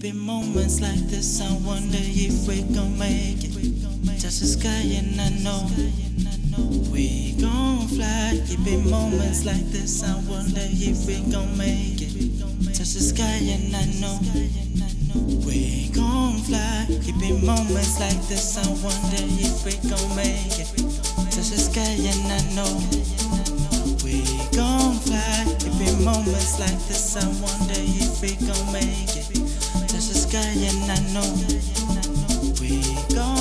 It be moments like this, I wonder if we gon' make it. Touch the sky and I know we gon' fly. It be moments like this, I wonder if we gon' make it. Touch the sky and I know we gon' fly. It be moments like this, I wonder if we gon' make it. Touch the sky and I know we gon' fly. It be moments like this, I wonder if we gon' make it. Touch the sky and I know we gon'